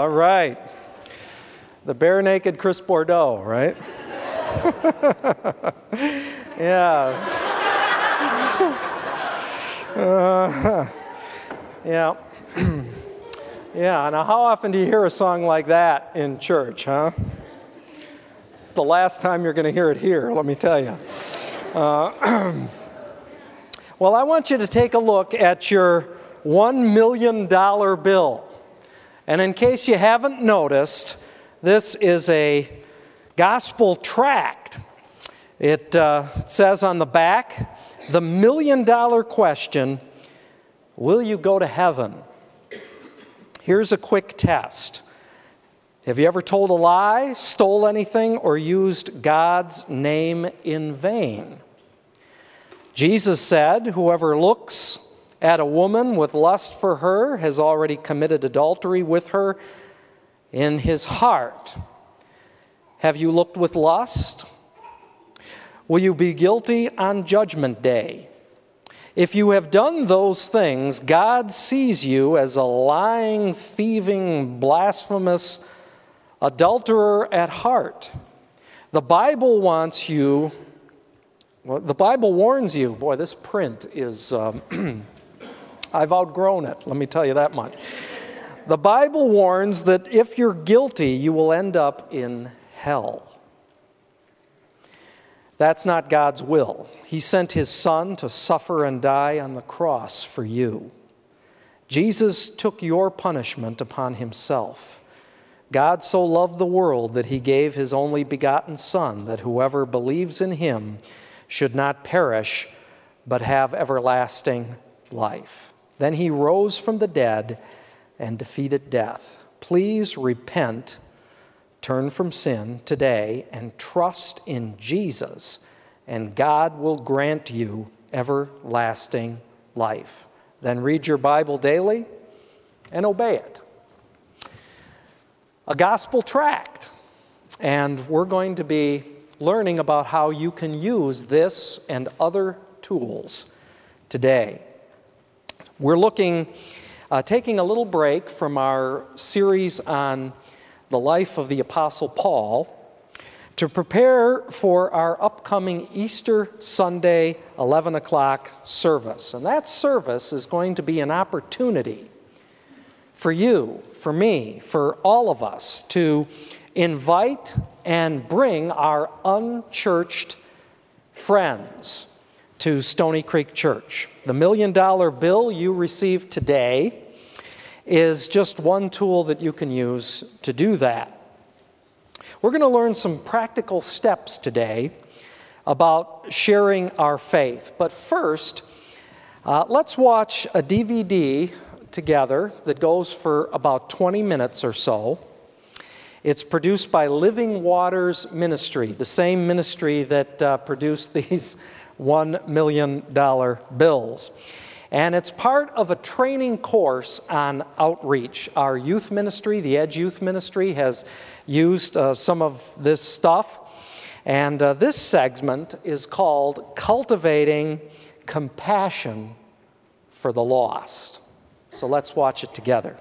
all right. The bare naked Chris Bordeaux, right? Yeah. Yeah. Yeah, now how often do you hear a song like that in church, huh? It's the last time you're going to hear it here, let me tell you. Well, I want you to take a look at your $1 million bill. And in case you haven't noticed, this is a gospel tract. It says on the back, the $1 million question, will you go to heaven? Here's a quick test. Have you ever told a lie, stole anything, or used God's name in vain? Jesus said, whoever looks at a woman with lust for her has already committed adultery with her in his heart. Have you looked with lust? Will you be guilty on Judgment Day? If you have done those things, God sees you as a lying, thieving, blasphemous adulterer at heart. The Bible warns you, boy, this print is, I've outgrown it, let me tell you that much. The Bible warns that if you're guilty, you will end up in hell. That's not God's will. He sent his Son to suffer and die on the cross for you. Jesus took your punishment upon himself. God so loved the world that he gave his only begotten Son, that whoever believes in him should not perish, but have everlasting life. Then he rose from the dead and defeated death. Please repent, turn from sin today, and trust in Jesus, and God will grant you everlasting life. Then read your Bible daily and obey it. A gospel tract, and we're going to be learning about how you can use this and other tools today. We're taking a little break from our series on the life of the Apostle Paul to prepare for our upcoming Easter Sunday 11 o'clock service. And that service is going to be an opportunity for you, for me, for all of us to invite and bring our unchurched friends to Stony Creek Church. The $1 million bill you received today is just one tool that you can use to do that. We're going to learn some practical steps today about sharing our faith. But first, let's watch a DVD together that goes for about 20 minutes or so. It's produced by Living Waters Ministry, the same ministry that produced these $1 million bills. And it's part of a training course on outreach. Our youth ministry, the Edge Youth Ministry, has used some of this stuff. And this segment is called Cultivating Compassion for the Lost. So let's watch it together.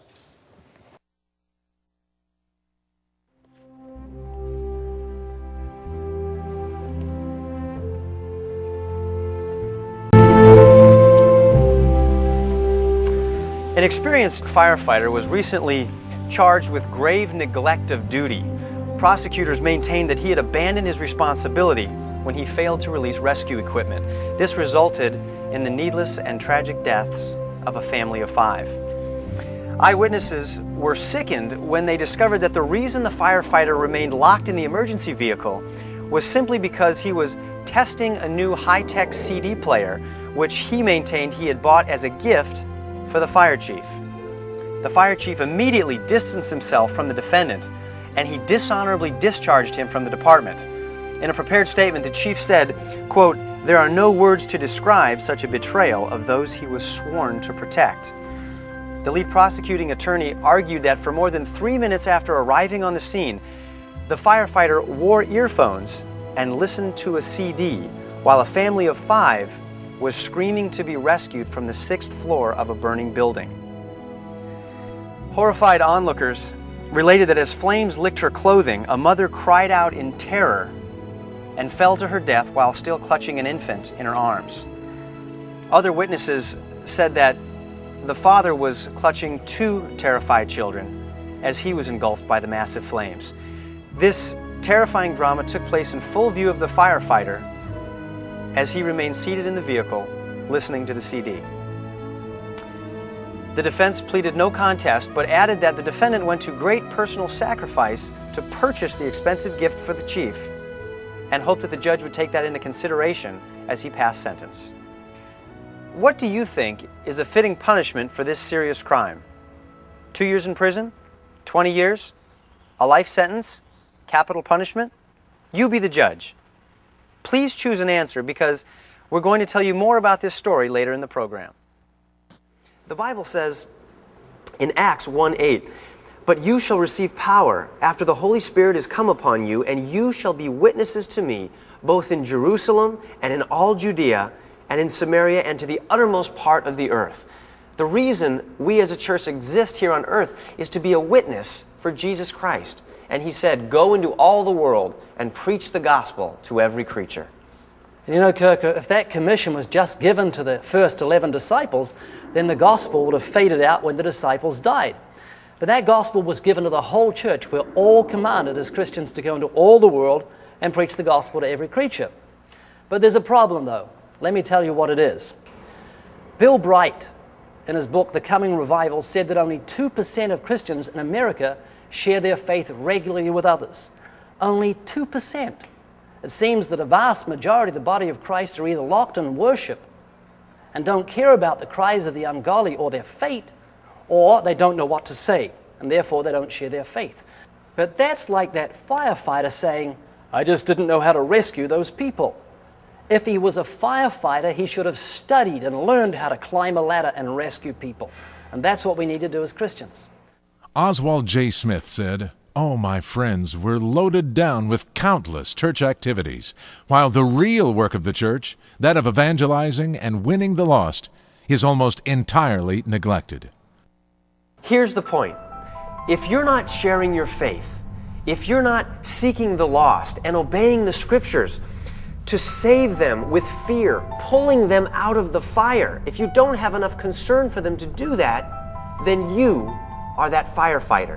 An experienced firefighter was recently charged with grave neglect of duty. Prosecutors maintained that he had abandoned his responsibility when he failed to release rescue equipment. This resulted in the needless and tragic deaths of a family of 5. Eyewitnesses were sickened when they discovered that the reason the firefighter remained locked in the emergency vehicle was simply because he was testing a new high-tech CD player, which he maintained he had bought as a gift for the fire chief. The fire chief immediately distanced himself from the defendant, and he dishonorably discharged him from the department. In a prepared statement, the chief said, quote, "There are no words to describe such a betrayal of those he was sworn to protect." The lead prosecuting attorney argued that for more than 3 minutes after arriving on the scene, the firefighter wore earphones and listened to a CD while a family of 5 was screaming to be rescued from the 6th floor of a burning building. Horrified onlookers related that as flames licked her clothing, a mother cried out in terror and fell to her death while still clutching an infant in her arms. Other witnesses said that the father was clutching two terrified children as he was engulfed by the massive flames. This terrifying drama took place in full view of the firefighter as he remained seated in the vehicle listening to the CD. The defense pleaded no contest, but added that the defendant went to great personal sacrifice to purchase the expensive gift for the chief and hoped that the judge would take that into consideration as he passed sentence. What do you think is a fitting punishment for this serious crime? 2 years in prison? 20 years? A life sentence? Capital punishment? You be the judge. Please choose an answer because we're going to tell you more about this story later in the program. The Bible says in Acts 1:8, "But you shall receive power after the Holy Spirit is come upon you, and you shall be witnesses to me, both in Jerusalem and in all Judea and in Samaria and to the uttermost part of the earth." The reason we as a church exist here on earth is to be a witness for Jesus Christ. And he said, "Go into all the world and preach the gospel to every creature." And you know, Kirk, if that commission was just given to the first 11 disciples, then the gospel would have faded out when the disciples died. But that gospel was given to the whole church. We're all commanded as Christians to go into all the world and preach the gospel to every creature. But there's a problem, though. Let me tell you what it is. Bill Bright, in his book, The Coming Revival, said that only 2% of Christians in America share their faith regularly with others. Only 2%. It seems that a vast majority of the body of Christ are either locked in worship and don't care about the cries of the ungodly or their fate, or they don't know what to say, and therefore they don't share their faith. But that's like that firefighter saying, "I just didn't know how to rescue those people." If he was a firefighter, he should have studied and learned how to climb a ladder and rescue people. And that's what we need to do as Christians. Oswald J. Smith said, "Oh, my friends, we're loaded down with countless church activities, while the real work of the church, that of evangelizing and winning the lost, is almost entirely neglected." Here's the point. If you're not sharing your faith, if you're not seeking the lost and obeying the scriptures to save them with fear, pulling them out of the fire, if you don't have enough concern for them to do that, then you are that firefighter.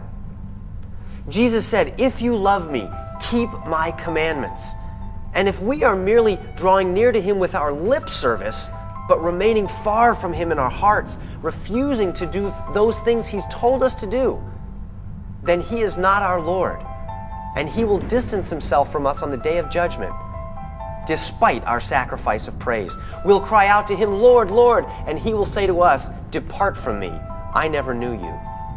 Jesus said, "If you love me, keep my commandments." And if we are merely drawing near to him with our lip service, but remaining far from him in our hearts, refusing to do those things he's told us to do, then he is not our Lord. And he will distance himself from us on the day of judgment, despite our sacrifice of praise. We'll cry out to him, "Lord, Lord," and he will say to us, "Depart from me, I never knew you."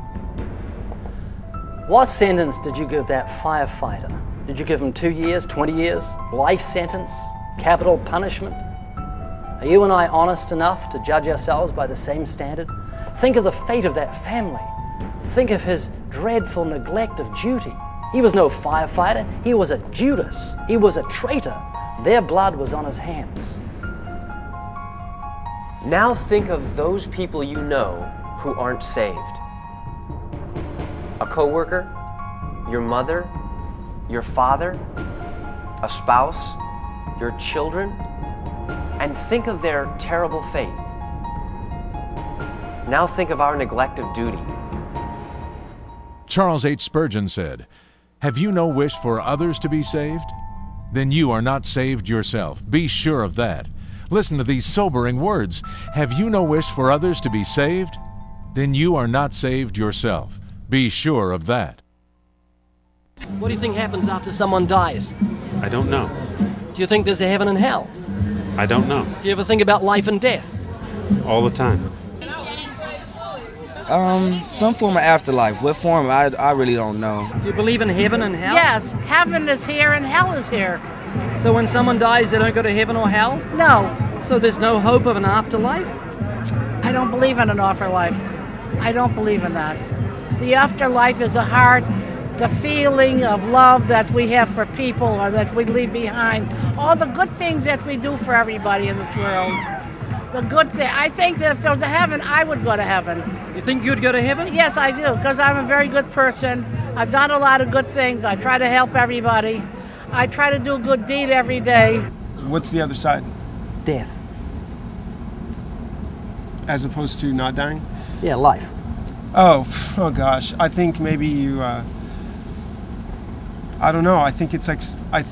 What sentence did you give that firefighter? Did you give him 2 years, 20 years, life sentence, capital punishment? Are you and I honest enough to judge ourselves by the same standard? Think of the fate of that family. Think of his dreadful neglect of duty. He was no firefighter, he was a Judas. He was a traitor. Their blood was on his hands. Now think of those people you know who aren't saved. A coworker, your mother, your father, a spouse, your children, and think of their terrible fate. Now think of our neglect of duty. Charles H. Spurgeon said, "Have you no wish for others to be saved? Then you are not saved yourself. Be sure of that." Listen to these sobering words. Have you no wish for others to be saved? Then you are not saved yourself. Be sure of that. What do you think happens after someone dies? I don't know. Do you think there's a heaven and hell? I don't know. Do you ever think about life and death? All the time. Some form of afterlife. What form? I really don't know. Do you believe in heaven and hell? Yes, heaven is here and hell is here. So when someone dies, they don't go to heaven or hell? No, So there's no hope of an afterlife? I don't believe in an afterlife. I don't believe in that. The afterlife is the feeling of love that we have for people or that we leave behind. All the good things that we do for everybody in this world. the good thing. I think that if there was a heaven, I would go to heaven. You think you'd go to heaven? Yes, I do, because I'm a very good person. I've done a lot of good things. I try to help everybody. I try to do a good deed every day. What's the other side? Death. As opposed to not dying? Yeah, life. Oh gosh. I think maybe you, I don't know. I think it's like,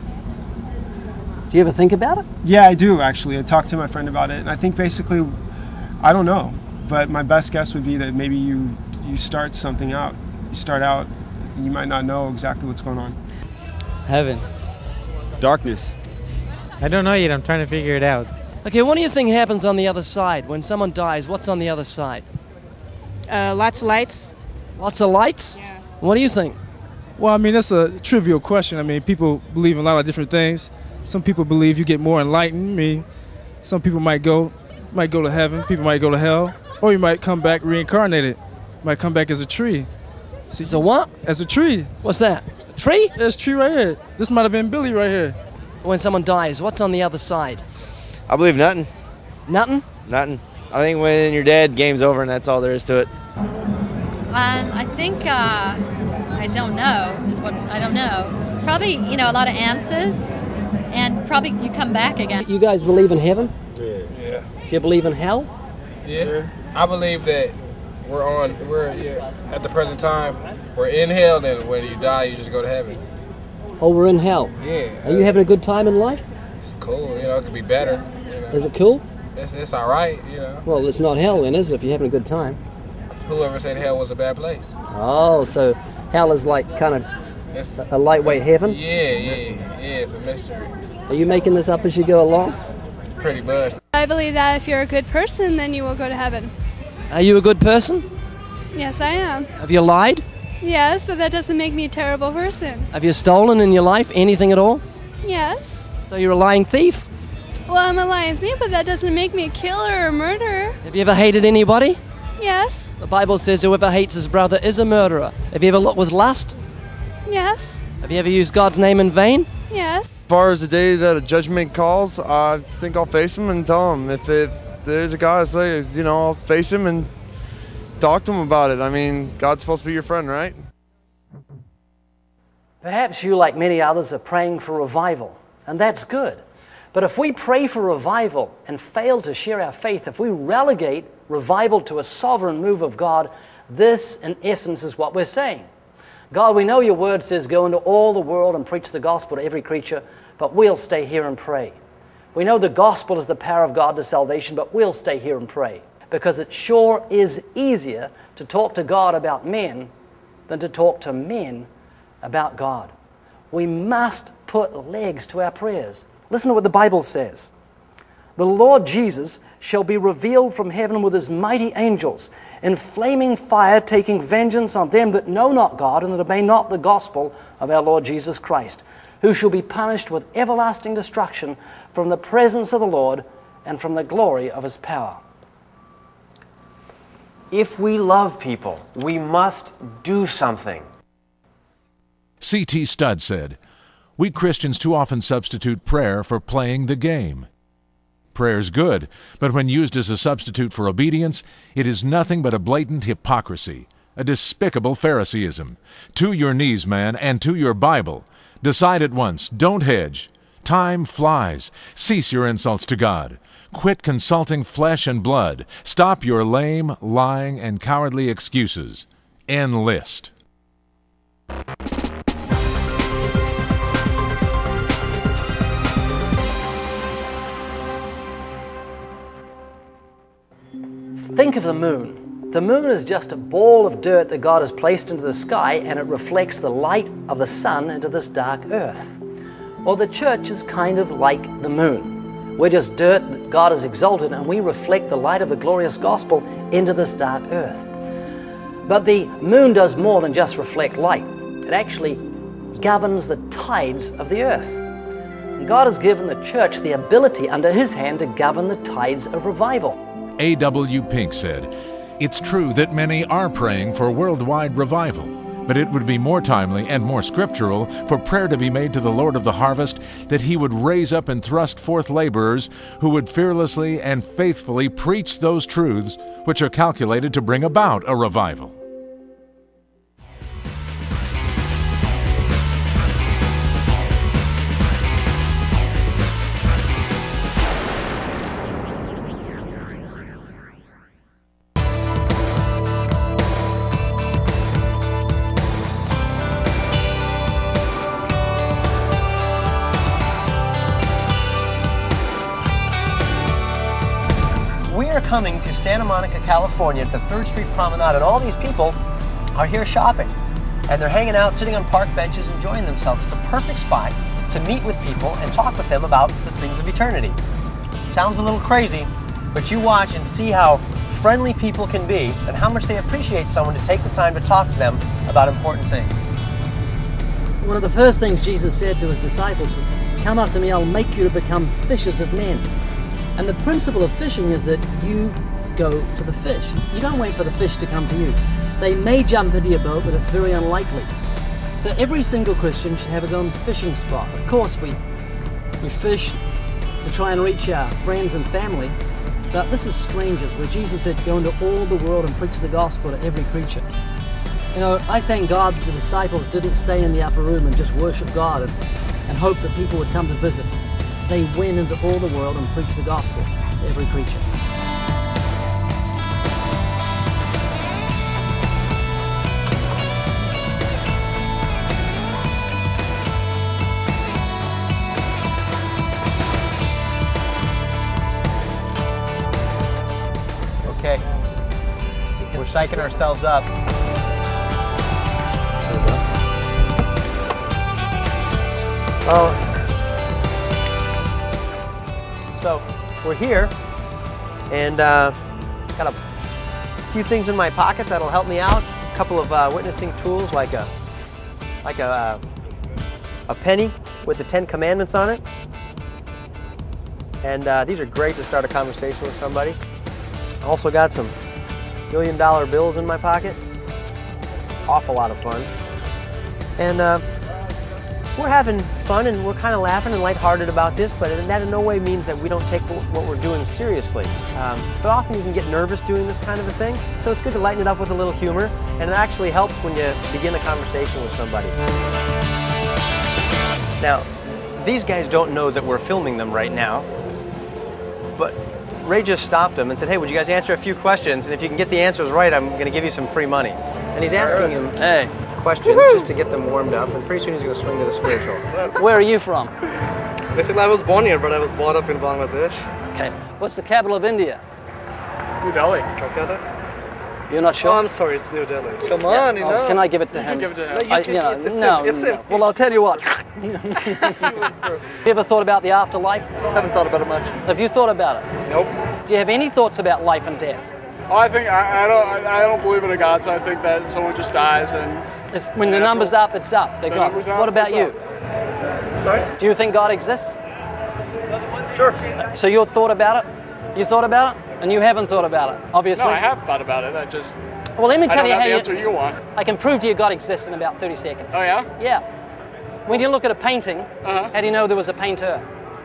Do you ever think about it? yeah, I do actually. I talked to my friend about it, and I think basically, I don't know, but my best guess would be that maybe you start something out. You start out, and you might not know exactly what's going on. Heaven. Darkness. I don't know yet. I'm trying to figure it out. Okay, what do you think happens on the other side? When someone dies, what's on the other side? Lots of lights. Lots of lights? Yeah. What do you think? Well, I mean, that's a trivial question. I mean, people believe in a lot of different things. Some people believe you get more enlightened. I mean, some people might go to heaven. People might go to hell. Or you might come back reincarnated. Might come back as a tree. See, so what? As a tree. What's that? A tree? There's a tree right here. This might have been Billy right here. When someone dies, what's on the other side? I believe nothing. Nothing? Nothing. I think when you're dead, game's over, and that's all there is to it. I think, I don't know. Probably, a lot of answers, and probably you come back again. You guys believe in heaven? Yeah. Do you believe in hell? Yeah. I believe that we're at the present time, we're in hell, and when you die, you just go to heaven. Oh, we're in hell? Yeah. Are you having a good time in life? It's cool, it could be better. Is it cool? It's all right, Well, it's not hell then, is it, if you're having a good time? Whoever said hell was a bad place. Oh, so hell is like kind of a lightweight heaven? Yeah, it's a mystery. Are you making this up as you go along? Pretty much. I believe that if you're a good person, then you will go to heaven. Are you a good person? Yes, I am. Have you lied? Yes, but that doesn't make me a terrible person. Have you stolen in your life anything at all? Yes. So you're a lying thief? Well, I'm a lying thief, but that doesn't make me a killer or a murderer. Have you ever hated anybody? Yes. The Bible says whoever hates his brother is a murderer. Have you ever looked with lust? Yes. Have you ever used God's name in vain? Yes. As far as the day that a judgment calls, I think I'll face him and tell him. If there's a guy, say, I'll face him and talk to him about it. I mean, God's supposed to be your friend, right? Perhaps you, like many others, are praying for revival, and that's good. But if we pray for revival and fail to share our faith, if we relegate revival to a sovereign move of God, this, in essence, is what we're saying. God, we know your word says, go into all the world and preach the gospel to every creature, but we'll stay here and pray. We know the gospel is the power of God to salvation, but we'll stay here and pray. Because it sure is easier to talk to God about men than to talk to men about God. We must put legs to our prayers. Listen to what the Bible says. The Lord Jesus shall be revealed from heaven with his mighty angels in flaming fire, taking vengeance on them that know not God and that obey not the gospel of our Lord Jesus Christ, who shall be punished with everlasting destruction from the presence of the Lord and from the glory of his power. If we love people, we must do something. C.T. Studd said, "We Christians too often substitute prayer for playing the game. Prayer's good, but when used as a substitute for obedience, it is nothing but a blatant hypocrisy, a despicable Phariseeism. To your knees, man, and to your Bible. Decide at once. Don't hedge. Time flies. Cease your insults to God. Quit consulting flesh and blood. Stop your lame, lying, and cowardly excuses. Enlist." Think of the moon. The moon is just a ball of dirt that God has placed into the sky, and it reflects the light of the sun into this dark earth. Well, the church is kind of like the moon. We're just dirt that God has exalted, and we reflect the light of the glorious gospel into this dark earth. But the moon does more than just reflect light. It actually governs the tides of the earth. And God has given the church the ability under his hand to govern the tides of revival. A.W. Pink said, "It's true that many are praying for worldwide revival, But it would be more timely and more scriptural for prayer to be made to the Lord of the harvest that he would raise up and thrust forth laborers who would fearlessly and faithfully preach those truths which are calculated to bring about a revival. Coming to Santa Monica, California at the 3rd Street Promenade, and all these people are here shopping, and they're hanging out, sitting on park benches, enjoying themselves. It's a perfect spot to meet with people and talk with them about the things of eternity. Sounds a little crazy, but you watch and see how friendly people can be and how much they appreciate someone to take the time to talk to them about important things. One of the first things Jesus said to his disciples was, "Come after me, I'll make you to become fishers of men." And the principle of fishing is that you go to the fish. You don't wait for the fish to come to you. They may jump into your boat, but it's very unlikely. So every single Christian should have his own fishing spot. Of course, we fish to try and reach our friends and family, but this is strangers, where Jesus said, go into all the world and preach the gospel to every creature. You know, I thank God the disciples didn't stay in the upper room and just worship God and hope that people would come to visit. They went into all the world and preached the gospel to every creature. Okay, we're psyching ourselves up. Oh. So we're here, and got a few things in my pocket that'll help me out. A couple of witnessing tools, like a penny with the 10 Commandments on it. And these are great to start a conversation with somebody. Also got some $1 million bills in my pocket. Awful lot of fun. And we're having fun, and we're kind of laughing and lighthearted about this, but that in no way means that we don't take what we're doing seriously. But often you can get nervous doing this kind of a thing, so it's good to lighten it up with a little humor, and it actually helps when you begin a conversation with somebody. Now, these guys don't know that we're filming them right now, but Ray just stopped them and said, hey, would you guys answer a few questions, and if you can get the answers right, I'm going to give you some free money. And he's asking them, hey, questions just to get them warmed up, and pretty soon he's going to swing to the spiritual. Where are you from? Basically, I was born here, but I was brought up in Bangladesh. Okay. What's the capital of India? New Delhi. Calcutta? You're not sure? Oh, I'm sorry, it's New Delhi. Come on, you know. Can I give it to him? You can give it to him. No, it's no. Well, I'll tell you what. You ever thought about the afterlife? Haven't thought about it much. Have you thought about it? Nope. Do you have any thoughts about life and death? Oh, I think I don't believe in a God, so I think that someone just dies and. It's, when the number's up, it's up. They're gone. What about you? Sorry? Do you think God exists? Sure. So you thought about it? You thought about it? And you haven't thought about it, obviously? No, I have thought about it. I just... Well, let me tell you how the answer you want. I can prove to you God exists in about 30 seconds. Oh, yeah? Yeah. When you look at a painting, how do you know there was a painter?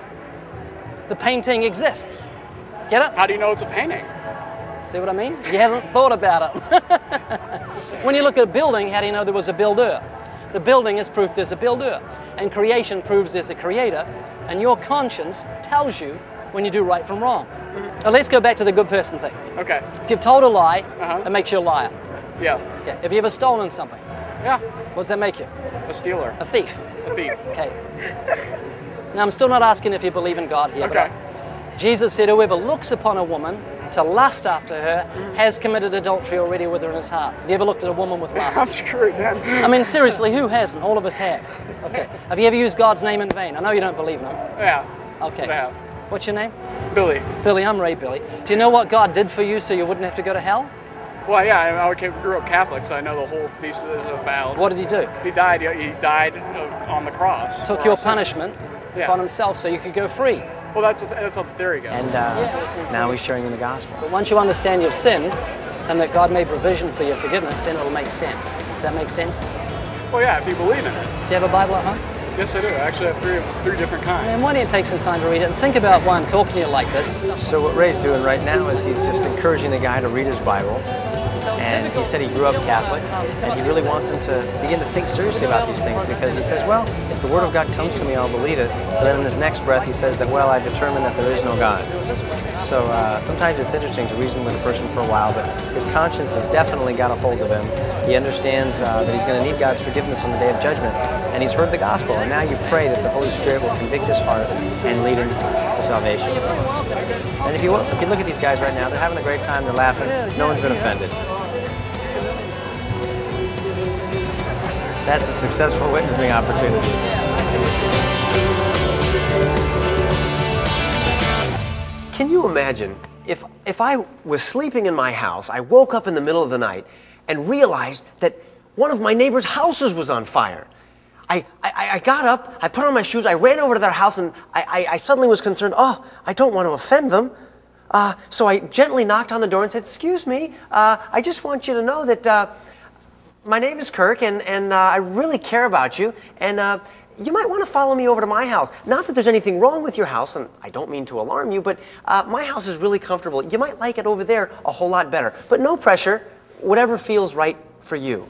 The painting exists. Get it? How do you know it's a painting? See what I mean? He hasn't thought about it. When you look at a building, how do you know there was a builder? The building is proof there's a builder. And creation proves there's a creator. And your conscience tells you when you do right from wrong. Now let's go back to the good person thing. Okay. If you've told a lie, it makes you a liar. Yeah. Okay. Have you ever stolen something? Yeah. What does that make you? A stealer. A thief. A thief. Okay. Now I'm still not asking if you believe in God here. Okay. But Jesus said whoever looks upon a woman to lust after her has committed adultery already with her in his heart. Have you ever looked at a woman with lust? I'm screwed, man. I mean, seriously, who hasn't? All of us have. Okay. Have you ever used God's name in vain? I know you don't believe in him. Yeah. Okay. I have. What's your name? Billy. Billy, I'm Ray Billy. Do you know what God did for you so you wouldn't have to go to hell? Well, yeah, I grew up Catholic, so I know the whole thesis about... What did he do? He died on the cross. Took your punishment upon himself so you could go free. Well, that's how the theory goes. And now he's sharing in the gospel. But once you understand your sin, and that God made provision for your forgiveness, then it'll make sense. Does that make sense? Well, yeah, if you believe in it. Do you have a Bible at home? Yes, I do. I actually have three different kinds. And why don't you take some time to read it and think about one talking to you like this? So what Ray's doing right now is he's just encouraging the guy to read his Bible. And he said he grew up Catholic, and he really wants him to begin to think seriously about these things, because he says, well, if the Word of God comes to me, I'll believe it. But then in his next breath, he says that, well, I've determined that there is no God. So sometimes it's interesting to reason with a person for a while, but his conscience has definitely got a hold of him. He understands that he's going to need God's forgiveness on the day of judgment, and he's heard the gospel. And now you pray that the Holy Spirit will convict his heart and lead him to salvation. And if you look at these guys right now, they're having a great time, they're laughing, no one's been offended. That's a successful witnessing opportunity. Can you imagine if I was sleeping in my house, I woke up in the middle of the night and realized that one of my neighbor's houses was on fire? I got up, I put on my shoes, I ran over to their house, and I suddenly was concerned, oh, I don't want to offend them. So I gently knocked on the door and said, excuse me, I just want you to know that my name is Kirk, and I really care about you, and you might want to follow me over to my house. Not that there's anything wrong with your house, and I don't mean to alarm you, but my house is really comfortable. You might like it over there a whole lot better. But no pressure, whatever feels right for you.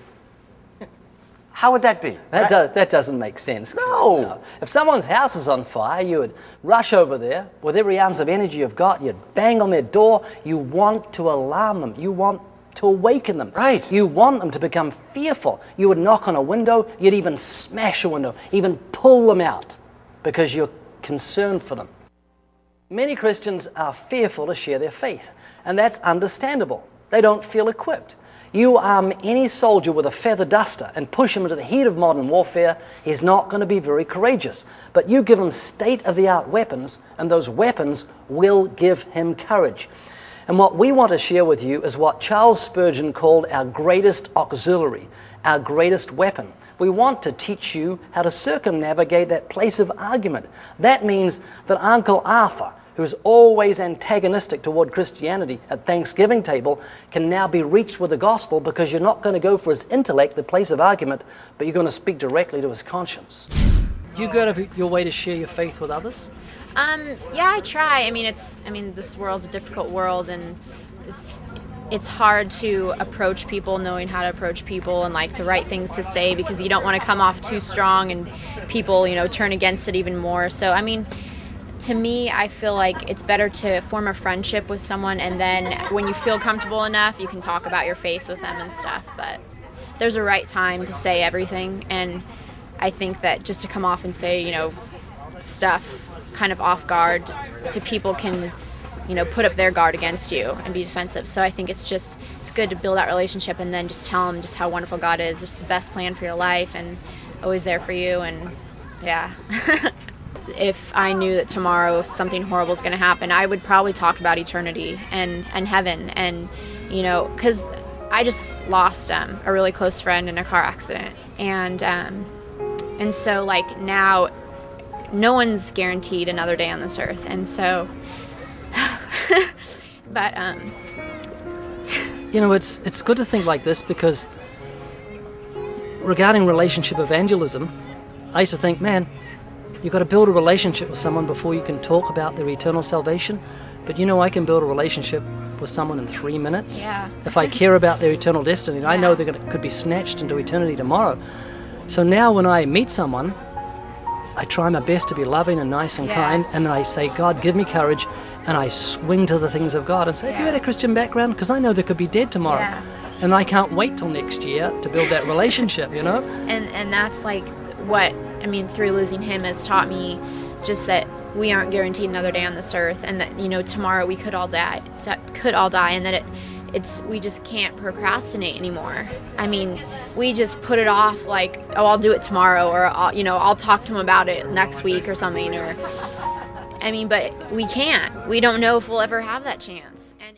How would that be? That doesn't make sense. No. If someone's house is on fire, you would rush over there with every ounce of energy you've got. You'd bang on their door. You want to alarm them. You want to awaken them. Right. You want them to become fearful. You would knock on a window. You'd even smash a window, even pull them out because you're concerned for them. Many Christians are fearful to share their faith, and that's understandable. They don't feel equipped. You arm any soldier with a feather duster and push him into the heat of modern warfare, he's not going to be very courageous. But you give him state-of-the-art weapons, and those weapons will give him courage. And what we want to share with you is what Charles Spurgeon called our greatest auxiliary, our greatest weapon. We want to teach you how to circumnavigate that place of argument. That means that Uncle Arthur, who's always antagonistic toward Christianity at Thanksgiving table, can now be reached with the gospel, because you're not going to go for his intellect, the place of argument, but you're going to speak directly to his conscience. Do you go out of your way to share your faith with others? Yeah, I try. I mean, this world's a difficult world, and it's hard to approach people knowing how to approach people and like the right things to say, because you don't want to come off too strong and people, turn against it even more. So, I mean, to me, I feel like it's better to form a friendship with someone, and then when you feel comfortable enough, you can talk about your faith with them and stuff. But there's a right time to say everything, and I think that just to come off and say, stuff kind of off guard to people can, put up their guard against you and be defensive. So I think it's good to build that relationship and then just tell them just how wonderful God is, just the best plan for your life and always there for you. And yeah. If I knew that tomorrow something horrible is going to happen, I would probably talk about eternity and heaven, and because I just lost a really close friend in a car accident, and so like now no one's guaranteed another day on this earth, and so but it's good to think like this, because regarding relationship evangelism, I used to think, man, you've got to build a relationship with someone before you can talk about their eternal salvation. But I can build a relationship with someone in 3 minutes. Yeah. If I care about their eternal destiny, and I know they could be snatched into eternity tomorrow. So now when I meet someone, I try my best to be loving and nice and kind, and then I say, God, give me courage, and I swing to the things of God and say, have you had a Christian background? Because I know they could be dead tomorrow. Yeah. And I can't wait till next year to build that relationship, And that's like what, through losing him has taught me, just that we aren't guaranteed another day on this earth, and that, tomorrow we could all die, and that we just can't procrastinate anymore. We just put it off like, oh, I'll do it tomorrow, or I'll talk to him about it next week or something, but we can't. We don't know if we'll ever have that chance. And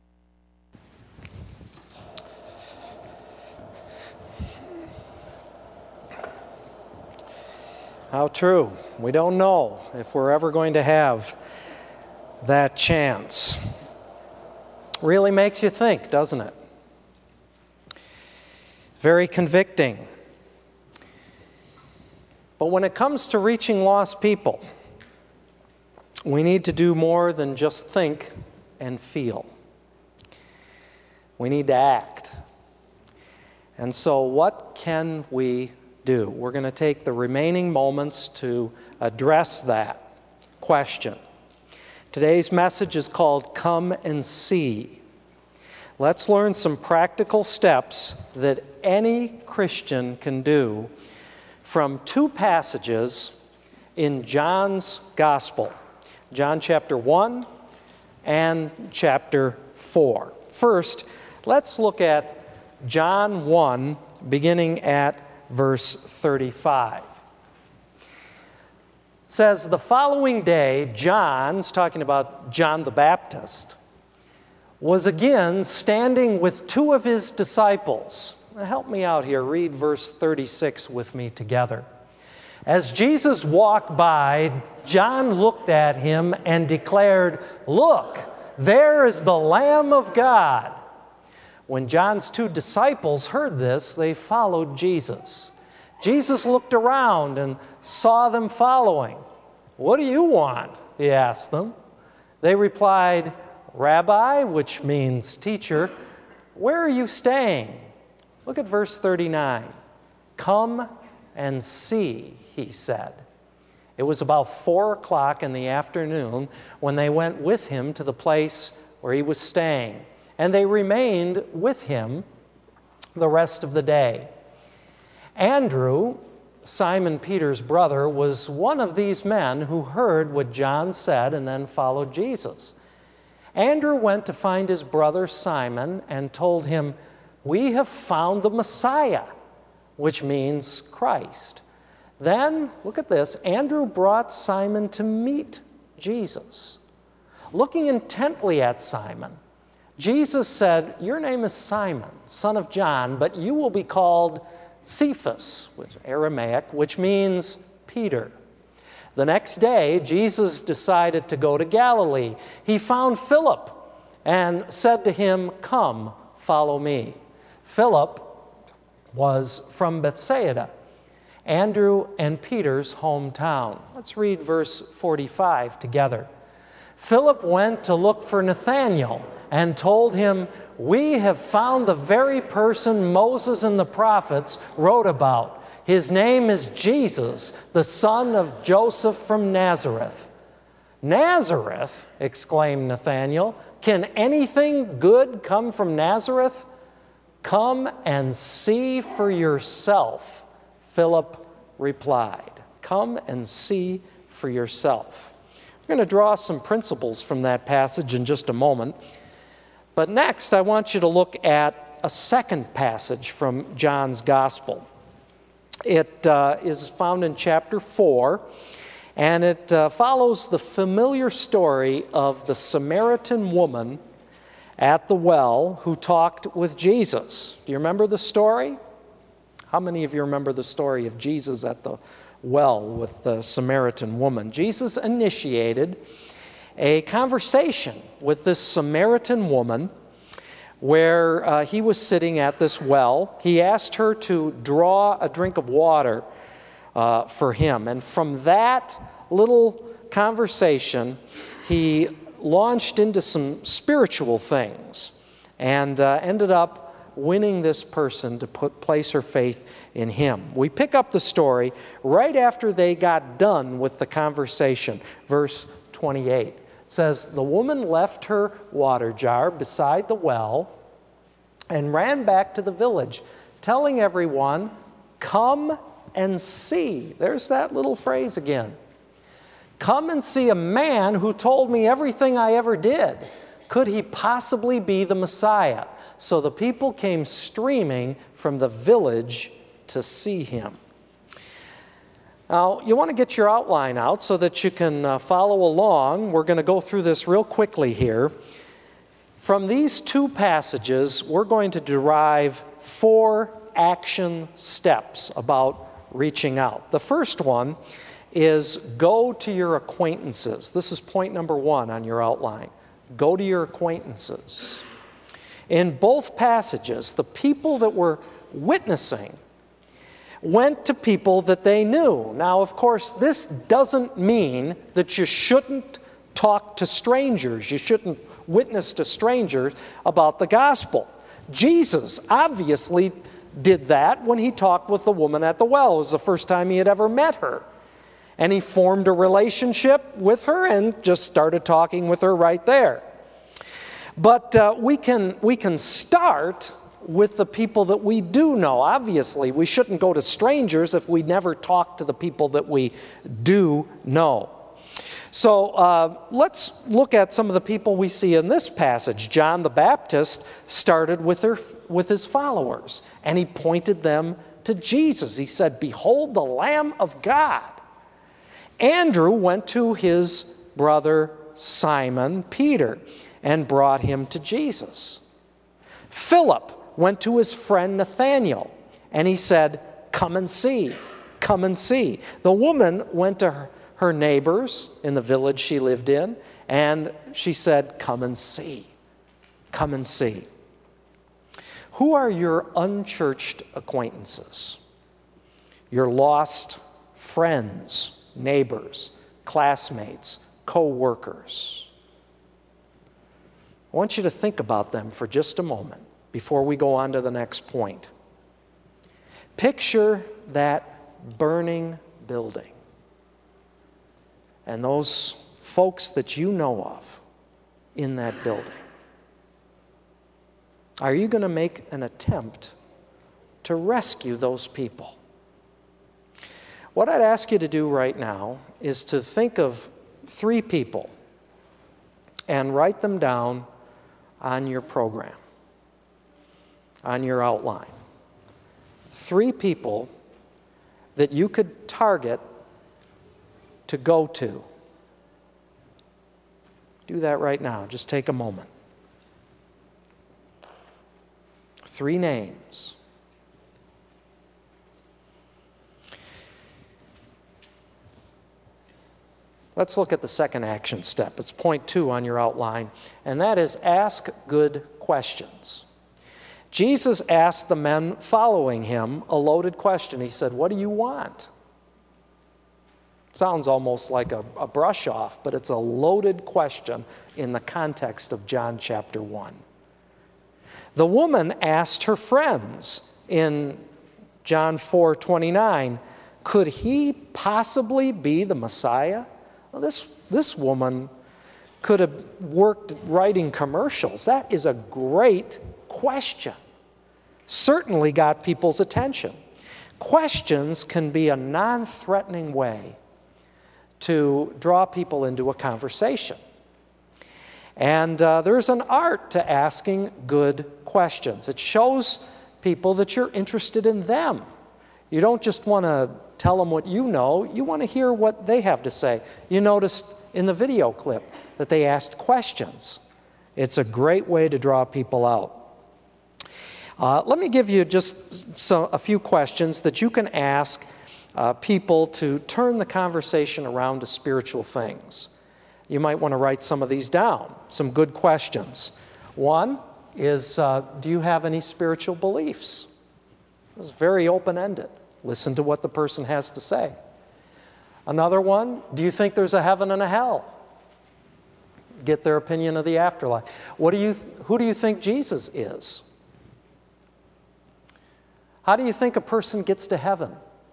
how true. We don't know if we're ever going to have that chance. Really makes you think, doesn't it? very convicting. But when it comes to reaching lost people, we need to do more than just think and feel. We need to act. And so what can we do? We're going to take the remaining moments to address that question. Today's message is called Come and See. Let's learn some practical steps that any Christian can do from two passages in John's Gospel, John chapter 1 and chapter 4. First, let's look at John 1, beginning at verse 35. It says, the following day, John's talking about John the Baptist, was again standing with two of his disciples. Help me out here. Read verse 36 with me together. As Jesus walked by, John looked at him and declared, "Look, there is the Lamb of God." When John's two disciples heard this, they followed Jesus. Jesus looked around and saw them following. "What do you want?" he asked them. They replied, "Rabbi," which means teacher, "where are you staying?" Look at verse 39. "Come and see," he said. It was about 4 o'clock in the afternoon when they went with him to the place where he was staying, and they remained with him the rest of the day. Andrew, Simon Peter's brother, was one of these men who heard what John said and then followed Jesus. Andrew went to find his brother Simon and told him, "We have found the Messiah," which means Christ. Then, look at this, Andrew brought Simon to meet Jesus. Looking intently at Simon, Jesus said, "Your name is Simon, son of John, but you will be called Cephas," which is Aramaic, which means Peter. The next day, Jesus decided to go to Galilee. He found Philip and said to him, "Come, follow me." Philip was from Bethsaida, Andrew and Peter's hometown. Let's read verse 45 together. Philip went to look for Nathanael and told him, "We have found the very person Moses and the prophets wrote about. His name is Jesus, the son of Joseph from Nazareth." "Nazareth?" exclaimed Nathanael. "Can anything good come from Nazareth?" "Come and see for yourself," Philip replied. Come and see for yourself. We're going to draw some principles from that passage in just a moment. But next, I want you to look at a second passage from John's Gospel. It is found in chapter 4, and it follows the familiar story of the Samaritan woman at the well who talked with Jesus. Do you remember the story? How many of you remember the story of Jesus at the well with the Samaritan woman? Jesus initiated a conversation with this Samaritan woman where he was sitting at this well. He asked her to draw a drink of water for him. And from that little conversation, he launched into some spiritual things and ended up winning this person to place her faith in him. We pick up the story right after they got done with the conversation. Verse 28 it says, "The woman left her water jar beside the well and ran back to the village, telling everyone, 'Come and see.'" There's that little phrase again. "Come and see a man who told me everything I ever did. Could he possibly be the Messiah?" So the people came streaming from the village to see him. Now, you want to get your outline out so that you can follow along. We're going to go through this real quickly here. From these two passages, we're going to derive 4 action steps about reaching out. The first one is go to your acquaintances. This is point number 1 on your outline. Go to your acquaintances. In both passages, the people that were witnessing went to people that they knew. Now, of course, this doesn't mean that you shouldn't talk to strangers. You shouldn't witness to strangers about the gospel. Jesus obviously did that when he talked with the woman at the well. It was the first time he had ever met her. And he formed a relationship with her and just started talking with her right there. But we can start with the people that we do know. Obviously, we shouldn't go to strangers if we never talk to the people that we do know. So let's look at some of the people we see in this passage. John the Baptist started with his followers, and he pointed them to Jesus. He said, "Behold the Lamb of God." Andrew went to his brother Simon Peter and brought him to Jesus. Philip went to his friend Nathanael, and he said, "Come and see, come and see." The woman went to her neighbors in the village she lived in, and she said, "Come and see, come and see." Who are your unchurched acquaintances? Your lost friends, neighbors, classmates, co-workers? I want you to think about them for just a moment before we go on to the next point. Picture that burning building and those folks that you know of in that building. Are you going to make an attempt to rescue those people? What I'd ask you to do right now is to think of 3 people and write them down on your program, on your outline. 3 people that you could target to go to. Do that right now. Just take a moment. 3 names. Let's look at the second action step. It's point 2 on your outline, and that is ask good questions. Jesus asked the men following him a loaded question. He said, "What do you want?" Sounds almost like a brush off, but it's a loaded question in the context of John chapter 1. The woman asked her friends in John 4:29, "Could he possibly be the Messiah?" Well, this woman could have worked writing commercials. That is a great question. Certainly got people's attention. Questions can be a non-threatening way to draw people into a conversation. And there's an art to asking good questions. It shows people that you're interested in them. You don't just want to tell them what you know. You want to hear what they have to say. You noticed in the video clip that they asked questions. It's a great way to draw people out. Let me give you just a few questions that you can ask people to turn the conversation around to spiritual things. You might want to write some of these down, some good questions. One is, do you have any spiritual beliefs? It's very open-ended. Listen to what the person has to say. Another one, do you think there's a heaven and a hell? Get their opinion of the afterlife. Who do you think Jesus is? How do you think a person gets to heaven?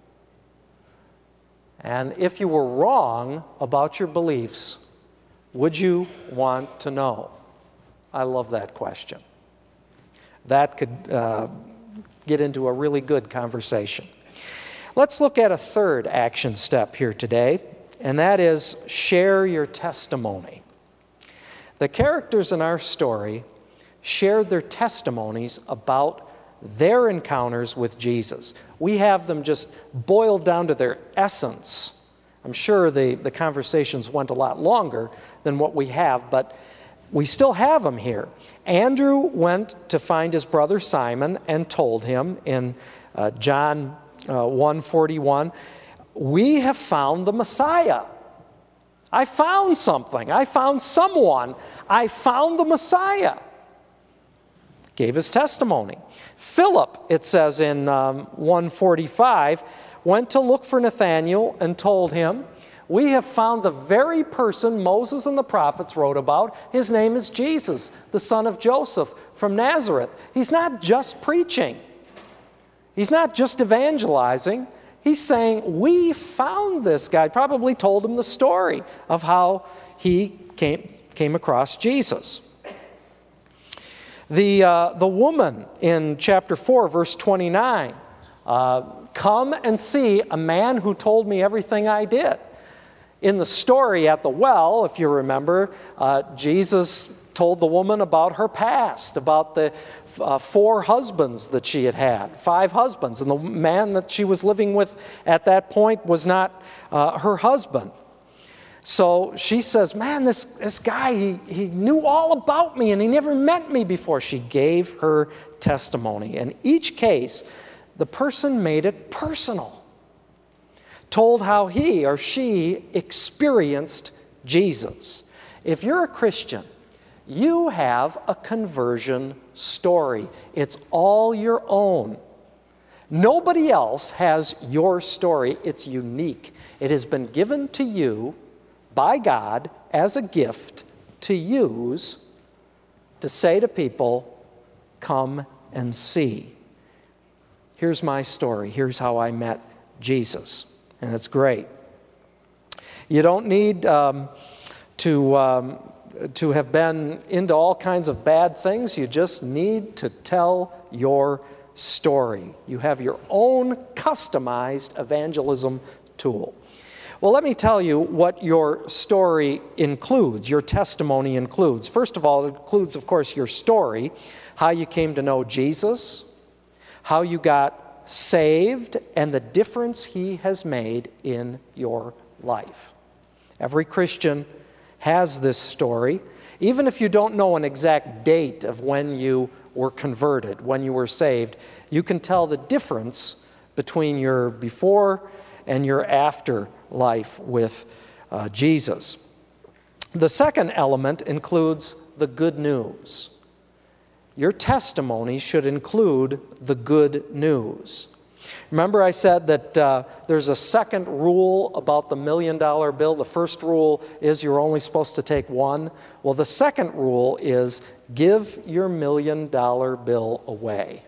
And if you were wrong about your beliefs, would you want to know? I love that question. That could get into a really good conversation. Let's look at a third action step here today, and that is share your testimony. The characters in our story shared their testimonies about their encounters with Jesus. We have them just boiled down to their essence. I'm sure the conversations went a lot longer than what we have, but we still have them here. Andrew went to find his brother Simon and told him in John 1:41, "We have found the Messiah." I found something. I found someone. I found the Messiah. gave his testimony. Philip, it says in 145, went to look for Nathanael and told him, "We have found the very person Moses and the prophets wrote about. His name is Jesus, the son of Joseph from Nazareth." He's not just preaching. He's not just evangelizing. He's saying, we found this guy. Probably told him the story of how he came across Jesus. The woman in chapter 4, verse 29, come and see a man who told me everything I did. In the story at the well, if you remember, Jesus told the woman about her past, about the 4 husbands that she had had, 5 husbands, and the man that she was living with at that point was not her husband. So she says, man, this guy, he knew all about me and he never met me before. She gave her testimony. In each case, the person made it personal, told how he or she experienced Jesus. If you're a Christian, you have a conversion story. It's all your own. Nobody else has your story. It's unique. It has been given to you by God as a gift to use to say to people, come and see. Here's my story. Here's how I met Jesus. And it's great. You don't need to have been into all kinds of bad things. You just need to tell your story. You have your own customized evangelism tool. Well, let me tell you what your story includes, your testimony includes. First of all, it includes, of course, your story, how you came to know Jesus, how you got saved, and the difference he has made in your life. Every Christian has this story. Even if you don't know an exact date of when you were converted, when you were saved, you can tell the difference between your before and your after life with Jesus. The second element includes the good news. Your testimony should include the good news. Remember I said that there's a second rule about the $1 million bill. The first rule is you're only supposed to take one. Well, the second rule is give your $1 million bill away.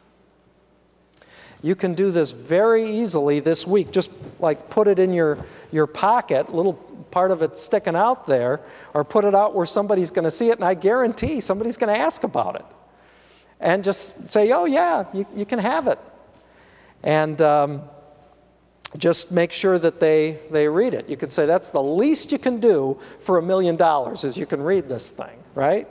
You can do this very easily this week. Just like put it in your pocket, a little part of it sticking out there, or put it out where somebody's going to see it, and I guarantee somebody's going to ask about it. And just say, oh yeah, you can have it. And just make sure that they read it. You could say that's the least you can do for $1 million is you can read this thing, right?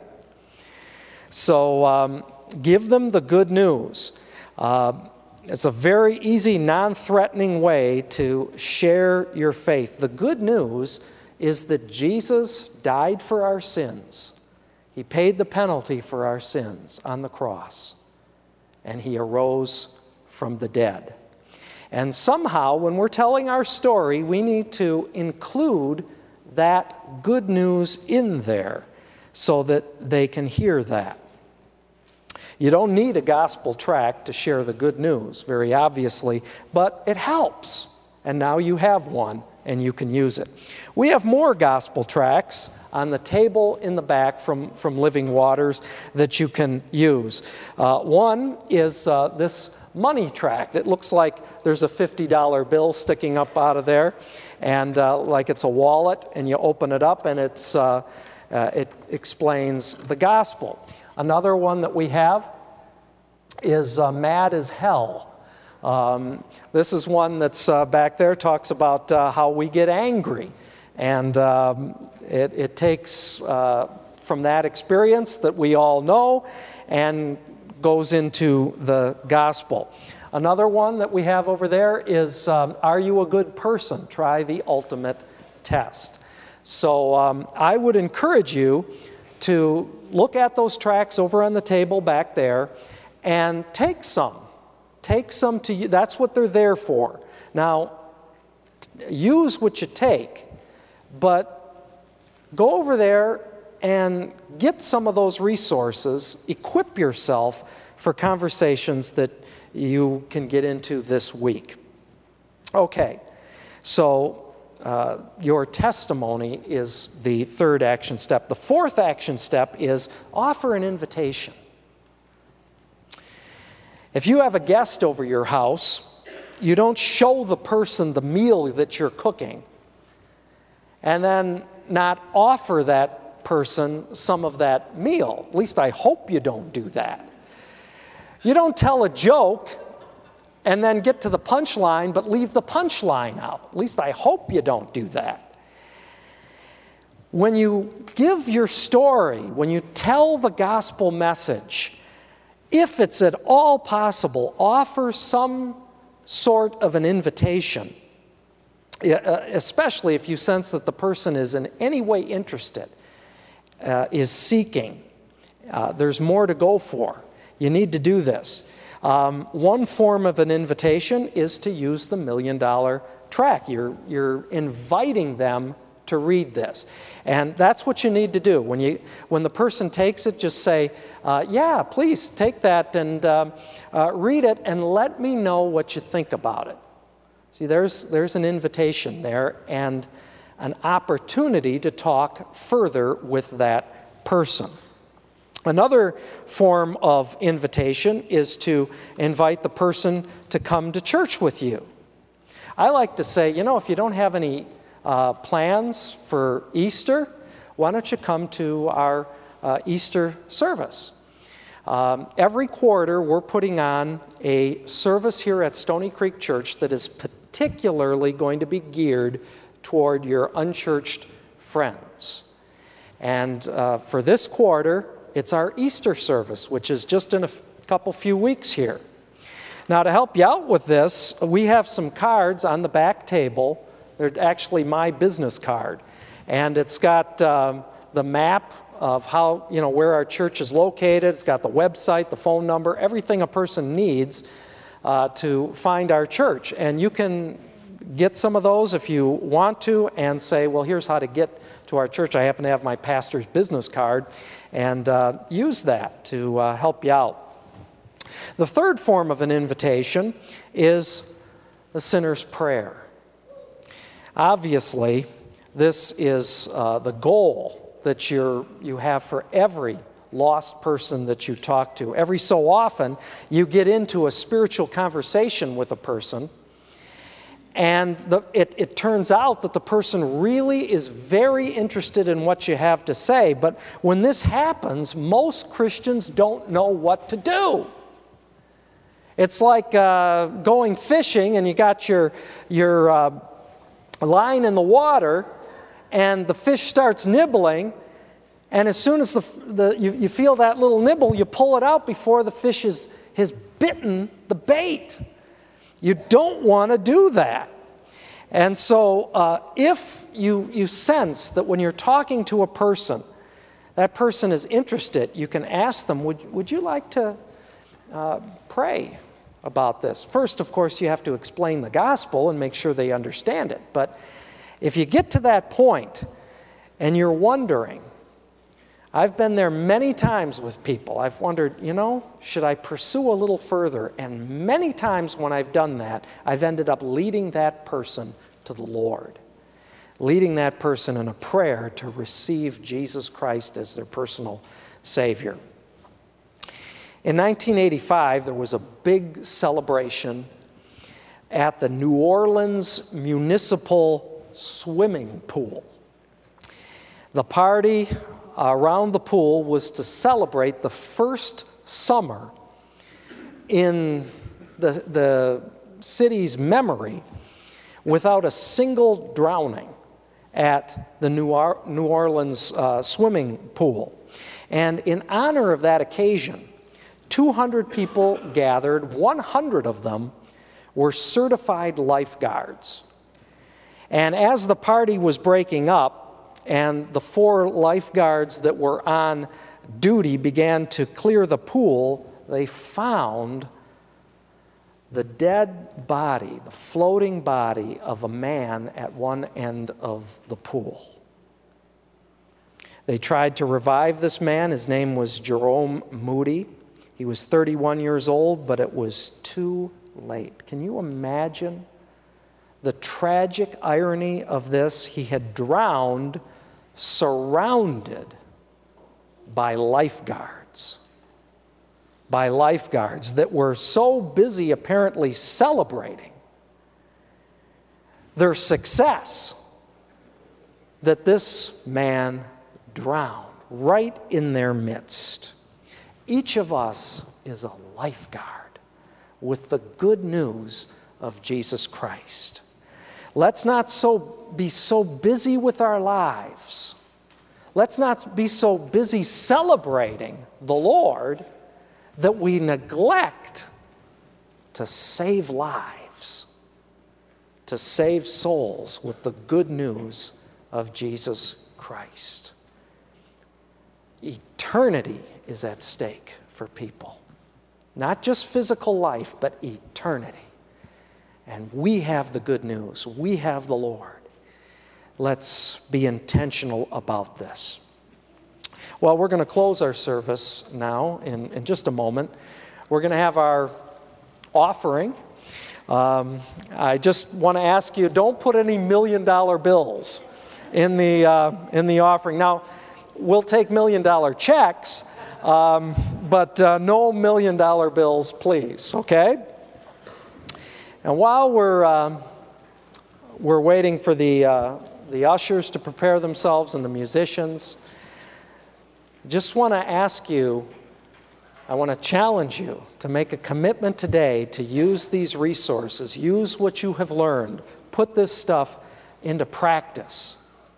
So give them the good news. It's a very easy, non-threatening way to share your faith. The good news is that Jesus died for our sins. He paid the penalty for our sins on the cross, and he arose from the dead. And somehow, when we're telling our story, we need to include that good news in there so that they can hear that. You don't need a gospel tract to share the good news, very obviously, but it helps. And now you have one, and you can use it. We have more gospel tracts on the table in the back from Living Waters that you can use. One is this money tract. It looks like there's a $50 bill sticking up out of there, and like it's a wallet, and you open it up, and it explains the gospel. Another one that we have is Mad as Hell. This is one that's back there, talks about how we get angry. And it takes from that experience that we all know and goes into the gospel. Another one that we have over there is Are You a Good Person? Try the ultimate test. So I would encourage you to look at those tracts over on the table back there and take some. Take some to you. That's what they're there for. Now, use what you take, but go over there and get some of those resources. Equip yourself for conversations that you can get into this week. Okay, so your testimony is the third action step. The fourth action step is offer an invitation. If you have a guest over your house, you don't show the person the meal that you're cooking and then not offer that person some of that meal. At least I hope you don't do that. You don't tell a joke and then get to the punchline but leave the punchline out. At least I hope you don't do that. When you give your story, when you tell the gospel message, if it's at all possible, offer some sort of an invitation, especially if you sense that the person is in any way interested, is seeking. There's more to go for. You need to do this. One form of an invitation is to use the $1 Million Tract. You're inviting them to read this. And that's what you need to do. When the person takes it, just say, yeah, please take that and read it and let me know what you think about it. See, there's an invitation there and an opportunity to talk further with that person. Another form of invitation is to invite the person to come to church with you. I like to say, if you don't have any plans for Easter, why don't you come to our Easter service? Every quarter, we're putting on a service here at Stony Creek Church that is particularly going to be geared toward your unchurched friends. And for this quarter, it's our Easter service, which is just in a few weeks here. Now, to help you out with this, we have some cards on the back table. They're actually my business card. And it's got the map of how, where our church is located. It's got the website, the phone number, everything a person needs to find our church. And you can get some of those if you want to and say, well, here's how to get to our church. I happen to have my pastor's business card, and use that to help you out. The third form of an invitation is the sinner's prayer. Obviously, this is the goal that you have for every lost person that you talk to. Every so often, you get into a spiritual conversation with a person, and it turns out that the person really is very interested in what you have to say. But when this happens, most Christians don't know what to do. It's like going fishing, and you got your line in the water, and the fish starts nibbling, and as soon as you feel that little nibble, you pull it out before the fish has bitten the bait. You don't want to do that. And so if you sense that when you're talking to a person, that person is interested, you can ask them, would you like to pray about this? First, of course, you have to explain the gospel and make sure they understand it. But if you get to that point and you're wondering, I've been there many times with people. I've wondered, should I pursue a little further? And many times when I've done that, I've ended up leading that person to the Lord, leading that person in a prayer to receive Jesus Christ as their personal Savior. In 1985, there was a big celebration at the New Orleans Municipal Swimming Pool. The party around the pool was to celebrate the first summer in the city's memory without a single drowning at the New Orleans swimming pool. And in honor of that occasion, 200 people gathered. 100 of them were certified lifeguards. And as the party was breaking up, and the 4 lifeguards that were on duty began to clear the pool, they found the dead body, the floating body of a man at one end of the pool. They tried to revive this man. His name was Jerome Moody. He was 31 years old, but it was too late. Can you imagine the tragic irony of this? He had drowned surrounded by lifeguards that were so busy apparently celebrating their success that this man drowned right in their midst. Each of us is a lifeguard with the good news of Jesus Christ. Let's not be so busy with our lives. Let's not be so busy celebrating the Lord that we neglect to save lives, to save souls with the good news of Jesus Christ. Eternity is at stake for people. Not just physical life, but eternity. And we have the good news. We have the Lord. Let's be intentional about this. Well, we're going to close our service now in just a moment. We're going to have our offering. I just want to ask you, don't put any $1 million bills in the offering. Now, we'll take $1 million checks, but no $1 million bills, please, okay? And while we're waiting for the ushers to prepare themselves and the musicians, just want to ask you, I want to challenge you to make a commitment today to use these resources, use what you have learned, put this stuff into practice.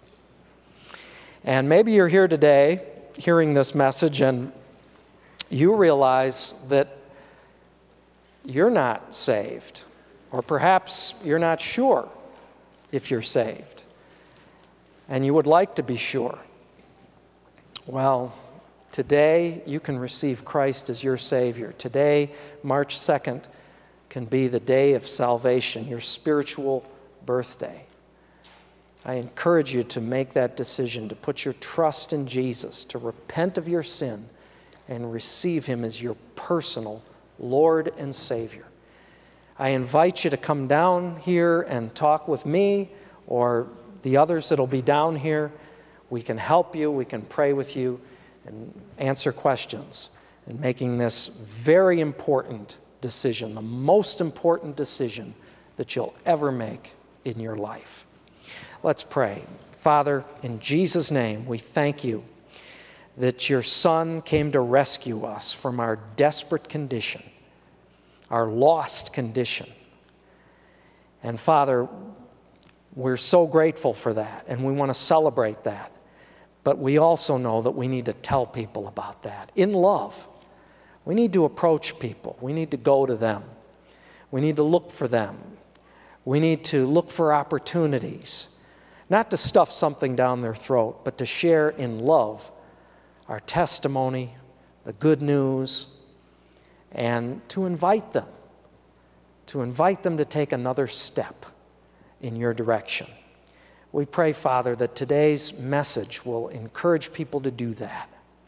And maybe you're here today hearing this message and you realize that you're not saved, or perhaps you're not sure if you're saved, and you would like to be sure. Well, today you can receive Christ as your Savior. Today, March 2nd, can be the day of salvation, your spiritual birthday. I encourage you to make that decision, to put your trust in Jesus, to repent of your sin, and receive Him as your personal Lord and Savior. I invite you to come down here and talk with me or the others that will be down here. We can help you, we can pray with you, and answer questions in making this very important decision, the most important decision that you'll ever make in your life. Let's pray. Father, in Jesus' name, we thank you that your Son came to rescue us from our desperate condition, our lost condition. And Father, we're so grateful for that, and we want to celebrate that. But we also know that we need to tell people about that in love. We need to approach people. We need to go to them. We need to look for them. We need to look for opportunities, not to stuff something down their throat, but to share in love our testimony, the good news, and to invite them to take another step in your direction. We pray, Father, that today's message will encourage people to do that.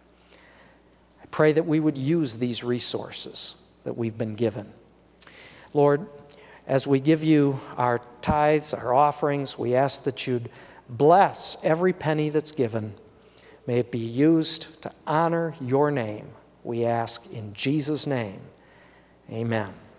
I pray that we would use these resources that we've been given. Lord, as we give you our tithes, our offerings, we ask that you'd bless every penny that's given. May it be used to honor your name. We ask in Jesus' name. Amen.